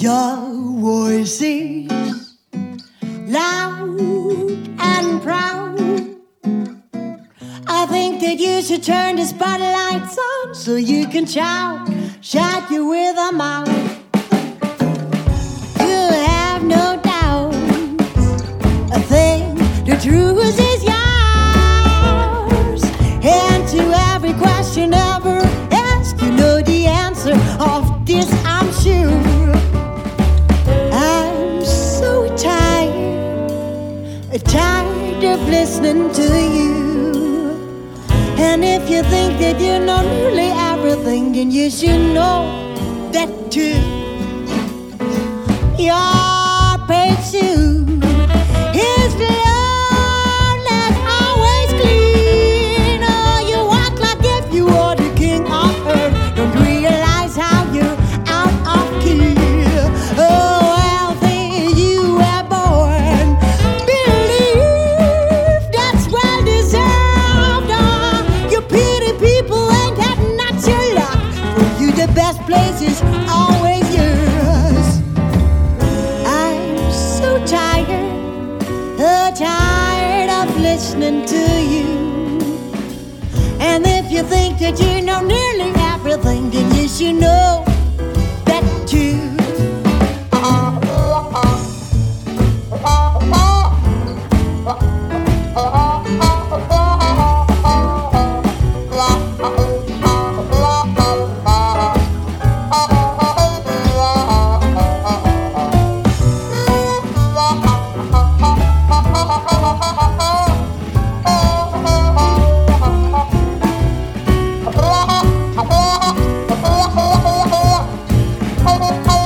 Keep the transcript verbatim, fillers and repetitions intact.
Your voice is loud and proud. I think that you should turn the spotlights on so you can shout, shout you with a mouth. You have no doubt, I think the truth is yours. And to every question ever asked, you know the answer of this, I'm sure. I'm so tired, tired of listening to you. And if you think that you know nearly everything, then you should know that too. Your pursuit is flawless, always clean. Oh, you walk like if you were the king of earth. Don't realize how you're out of key. Oh, wealthy you were born. Believe that's well deserved. Oh, you pity people ain't got not your luck. For you the best place is always yours. I'm so tired, oh, tired of listening to you. And if you think that you know nearly everything, then you should know that too. Oh,